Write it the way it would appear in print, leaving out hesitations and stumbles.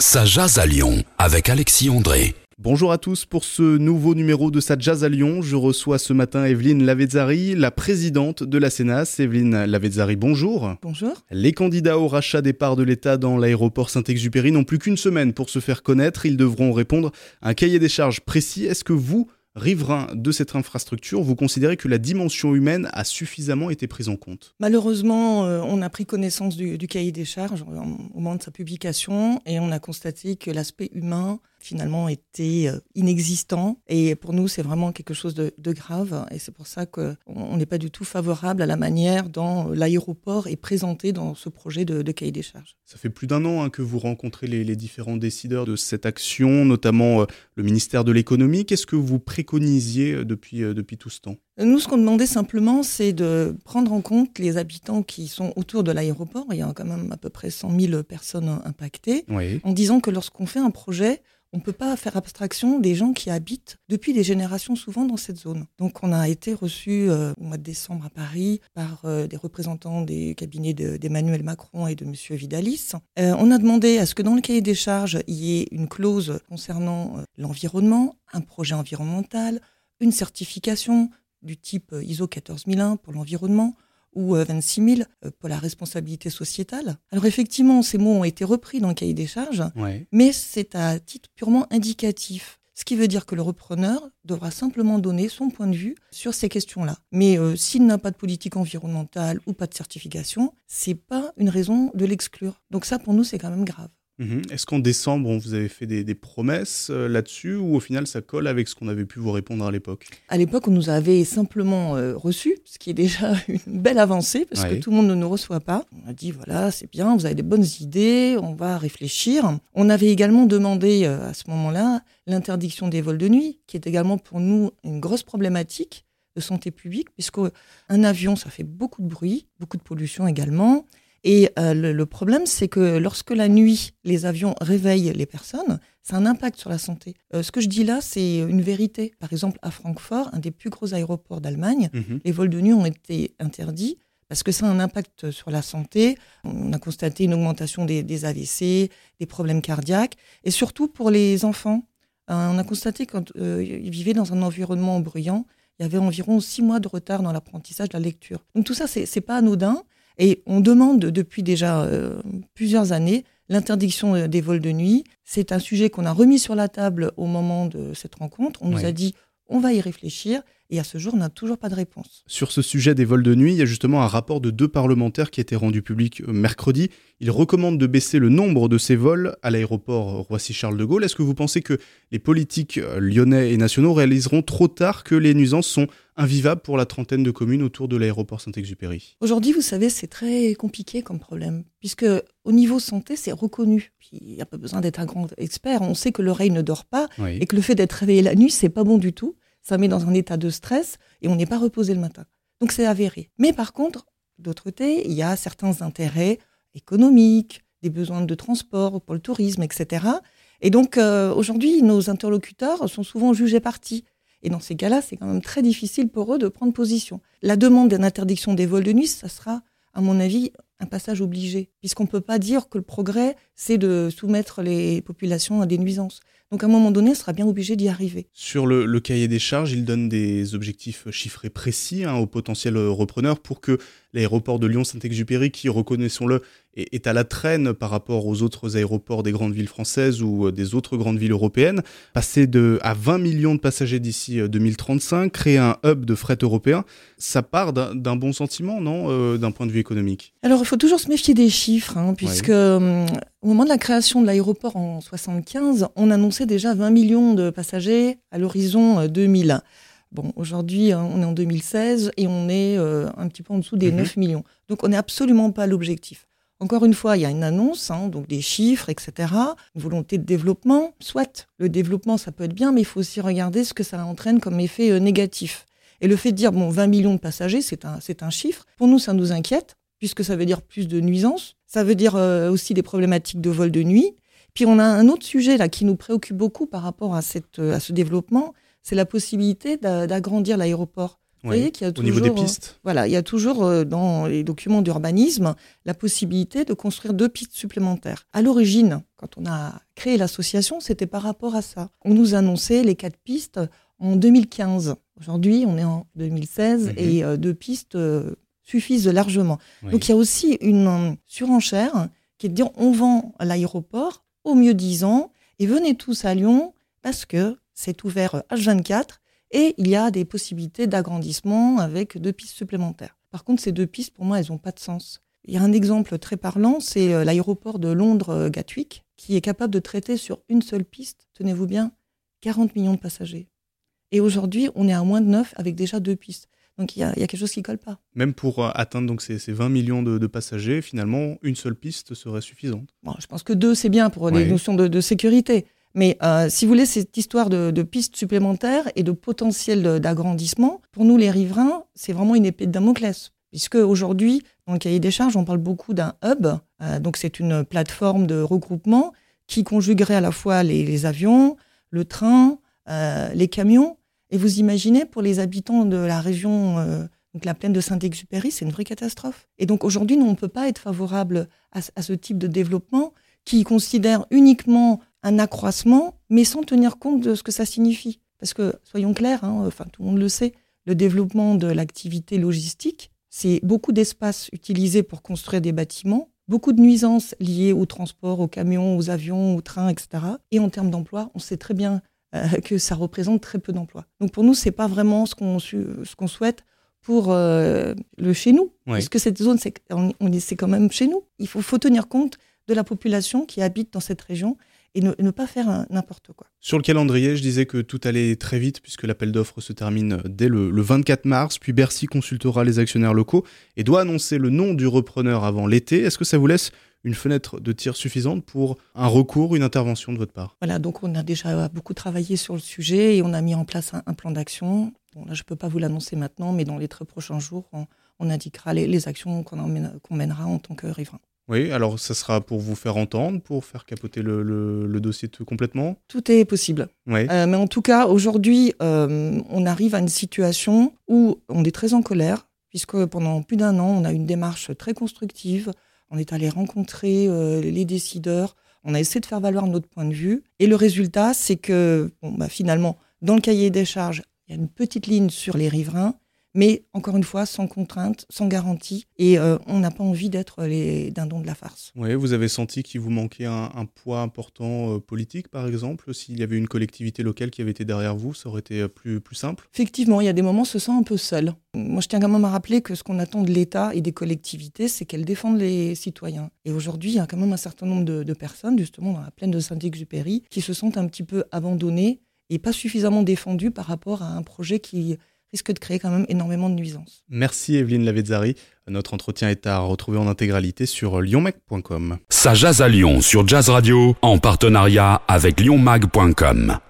Ça jase à Lyon avec Alexis André. Bonjour à tous, pour ce nouveau numéro de Ça jase à Lyon, je reçois ce matin Evelyne Lavezzari, la présidente de la CNAS. Evelyne Lavezzari, bonjour. Bonjour. Les candidats au rachat des parts de l'État dans l'aéroport Saint-Exupéry n'ont plus qu'une semaine pour se faire connaître. Ils devront répondre à un cahier des charges précis. Est-ce que vous, riverain de cette infrastructure, vous considérez que la dimension humaine a suffisamment été prise en compte ? Malheureusement, on a pris connaissance du cahier des charges au moment de sa publication et on a constaté que l'aspect humain finalement était inexistant. Et pour nous, c'est vraiment quelque chose de grave. Et c'est pour ça qu'on n'est pas du tout favorable à la manière dont l'aéroport est présenté dans ce projet de cahier des charges. Ça fait plus d'un an que vous rencontrez les différents décideurs de cette action, notamment le ministère de l'économie. Qu'est-ce que vous préconisiez depuis tout ce temps ? Nous, ce qu'on demandait simplement, c'est de prendre en compte les habitants qui sont autour de l'aéroport. Il y a quand même à peu près 100 000 personnes impactées. Oui. En disant que lorsqu'on fait un projet, on ne peut pas faire abstraction des gens qui habitent depuis des générations souvent dans cette zone. Donc on a été reçus au mois de décembre à Paris par des représentants des cabinets d'Emmanuel Macron et de M. Vidalis. On a demandé à ce que dans le cahier des charges, il y ait une clause concernant l'environnement, un projet environnemental, une certification du type ISO 14001 pour l'environnement, ou 26 000 pour la responsabilité sociétale. Alors effectivement, ces mots ont été repris dans le cahier des charges, mais c'est à titre purement indicatif. Ce qui veut dire que le repreneur devra simplement donner son point de vue sur ces questions-là. Mais s'il n'a pas de politique environnementale ou pas de certification, c'est pas une raison de l'exclure. Donc ça, pour nous, c'est quand même grave. Est-ce qu'en décembre, vous avez fait des promesses là-dessus ou au final ça colle avec ce qu'on avait pu vous répondre à l'époque ? À l'époque, on nous avait simplement reçus, ce qui est déjà une belle avancée parce que tout le monde ne nous reçoit pas. On a dit voilà, c'est bien, vous avez des bonnes idées, on va réfléchir. On avait également demandé à ce moment-là l'interdiction des vols de nuit, qui est également pour nous une grosse problématique de santé publique, puisqu'un avion, ça fait beaucoup de bruit, beaucoup de pollution également. Et le problème, c'est que lorsque la nuit, les avions réveillent les personnes, ça a un impact sur la santé. Ce que je dis là, c'est une vérité. Par exemple, à Francfort, un des plus gros aéroports d'Allemagne, les vols de nuit ont été interdits parce que ça a un impact sur la santé. On a constaté une augmentation des AVC, des problèmes cardiaques, et surtout pour les enfants. On a constaté quand ils vivaient dans un environnement bruyant, il y avait environ 6 mois de retard dans l'apprentissage de la lecture. Donc tout ça, c'est pas anodin. Et on demande depuis déjà plusieurs années l'interdiction des vols de nuit. C'est un sujet qu'on a remis sur la table au moment de cette rencontre. On nous a dit on va y réfléchir et à ce jour, on n'a toujours pas de réponse. Sur ce sujet des vols de nuit, il y a justement un rapport de 2 parlementaires qui a été rendu public mercredi. Ils recommandent de baisser le nombre de ces vols à l'aéroport Roissy-Charles de Gaulle. Est-ce que vous pensez que les politiques lyonnais et nationaux réaliseront trop tard que les nuisances sont invivables pour la trentaine de communes autour de l'aéroport Saint-Exupéry ? Aujourd'hui, vous savez, c'est très compliqué comme problème, puisque au niveau santé, c'est reconnu. Puis, il n'y a pas besoin d'être un grand expert. On sait que l'oreille ne dort pas et que le fait d'être réveillé la nuit, c'est pas bon du tout. Ça met dans un état de stress et on n'est pas reposé le matin. Donc c'est avéré. Mais par contre, d'autre côté, il y a certains intérêts économiques, des besoins de transport pour le tourisme, etc. Et donc aujourd'hui, nos interlocuteurs sont souvent jugés partis. Et dans ces cas-là, c'est quand même très difficile pour eux de prendre position. La demande d'une interdiction des vols de nuit, ça sera, à mon avis, un passage obligé, puisqu'on ne peut pas dire que le progrès, c'est de soumettre les populations à des nuisances. Donc à un moment donné, on sera bien obligé d'y arriver. Sur le cahier des charges, il donne des objectifs chiffrés précis aux potentiels repreneurs pour que l'aéroport de Lyon-Saint-Exupéry, qui, reconnaissons-le, est à la traîne par rapport aux autres aéroports des grandes villes françaises ou des autres grandes villes européennes, passer à 20 millions de passagers d'ici 2035, créer un hub de fret européen, ça part d'un bon sentiment, non, d'un point de vue économique ? Alors, il faut toujours se méfier des chiffres, puisque au moment de la création de l'aéroport en 1975, on annonçait déjà 20 millions de passagers à l'horizon 2000. Bon, aujourd'hui, on est en 2016 et on est un petit peu en dessous des 9 millions. Donc, on n'est absolument pas à l'objectif. Encore une fois, il y a une annonce, donc des chiffres, etc., une volonté de développement. Soit le développement, ça peut être bien, mais il faut aussi regarder ce que ça entraîne comme effet négatif. Et le fait de dire 20 millions de passagers, c'est un chiffre. Pour nous, ça nous inquiète, puisque ça veut dire plus de nuisances. Ça veut dire aussi des problématiques de vol de nuit. Puis on a un autre sujet là qui nous préoccupe beaucoup par rapport à ce développement, c'est la possibilité d'agrandir l'aéroport. Vous voyez qu'il y a au niveau des pistes. Voilà, il y a toujours dans les documents d'urbanisme la possibilité de construire 2 pistes supplémentaires. À l'origine, quand on a créé l'association, c'était par rapport à ça. On nous annonçait les 4 pistes en 2015. Aujourd'hui, on est en 2016 et 2 pistes suffisent largement. Oui. Donc il y a aussi une surenchère qui est de dire on vend l'aéroport au mieux 10 ans et venez tous à Lyon parce que c'est ouvert H24 et il y a des possibilités d'agrandissement avec 2 pistes supplémentaires. Par contre, ces 2 pistes, pour moi, elles n'ont pas de sens. Il y a un exemple très parlant, c'est l'aéroport de Londres-Gatwick qui est capable de traiter sur une seule piste, tenez-vous bien, 40 millions de passagers. Et aujourd'hui, on est à moins de 9 avec déjà 2 pistes. Donc il y a quelque chose qui ne colle pas. Même pour atteindre donc, ces 20 millions de passagers, finalement, une seule piste serait suffisante. Bon, je pense que 2, c'est bien pour des notions de sécurité. Mais si vous voulez, cette histoire de pistes supplémentaires et de potentiel d'agrandissement, pour nous les riverains, c'est vraiment une épée de Damoclès. Puisque aujourd'hui, dans le cahier des charges, on parle beaucoup d'un hub. Donc c'est une plateforme de regroupement qui conjuguerait à la fois les avions, le train, les camions. Et vous imaginez, pour les habitants de la région, donc la plaine de Saint-Exupéry, c'est une vraie catastrophe. Et donc aujourd'hui, nous, on ne peut pas être favorable à ce type de développement qui considère uniquement un accroissement, mais sans tenir compte de ce que ça signifie. Parce que, soyons clairs, tout le monde le sait, le développement de l'activité logistique, c'est beaucoup d'espace utilisé pour construire des bâtiments, beaucoup de nuisances liées au transport, aux camions, aux avions, aux trains, etc. Et en termes d'emploi, on sait très bien que ça représente très peu d'emplois. Donc pour nous, c'est pas vraiment ce qu'on souhaite pour le chez nous. Oui. Puisque cette zone, c'est quand même chez nous. Il faut tenir compte de la population qui habite dans cette région et ne pas faire n'importe quoi. Sur le calendrier, je disais que tout allait très vite puisque l'appel d'offres se termine dès le 24 mars, puis Bercy consultera les actionnaires locaux et doit annoncer le nom du repreneur avant l'été. Est-ce que ça vous laisse une fenêtre de tir suffisante pour un recours, une intervention de votre part? Voilà, donc on a déjà beaucoup travaillé sur le sujet et on a mis en place un plan d'action. Bon, là, je ne peux pas vous l'annoncer maintenant, mais dans les très prochains jours, on indiquera les actions qu'on mènera en tant que riverain. Oui, alors ça sera pour vous faire entendre, pour faire capoter le dossier complètement? Tout est possible. Oui. Mais en tout cas, aujourd'hui, on arrive à une situation où on est très en colère, puisque pendant plus d'1 an, on a une démarche très constructive. On est allé rencontrer les décideurs, on a essayé de faire valoir notre point de vue. Et le résultat, c'est que finalement, dans le cahier des charges, il y a une petite ligne sur les riverains, mais encore une fois, sans contrainte, sans garantie. Et on n'a pas envie d'être les dindons de la farce. Oui, vous avez senti qu'il vous manquait un poids important politique, par exemple? S'il y avait une collectivité locale qui avait été derrière vous, ça aurait été plus simple? Effectivement, il y a des moments, on se sent un peu seul. Moi, je tiens quand même à rappeler que ce qu'on attend de l'État et des collectivités, c'est qu'elles défendent les citoyens. Et aujourd'hui, il y a quand même un certain nombre de personnes, justement, dans la plaine de Saint-Exupéry, qui se sentent un petit peu abandonnées et pas suffisamment défendues par rapport à un projet qui risque de créer quand même énormément de nuisances. Merci Evelyne Lavezzari. Notre entretien est à retrouver en intégralité sur lyonmag.com. Ça jase à Lyon sur Jazz Radio en partenariat avec lyonmag.com.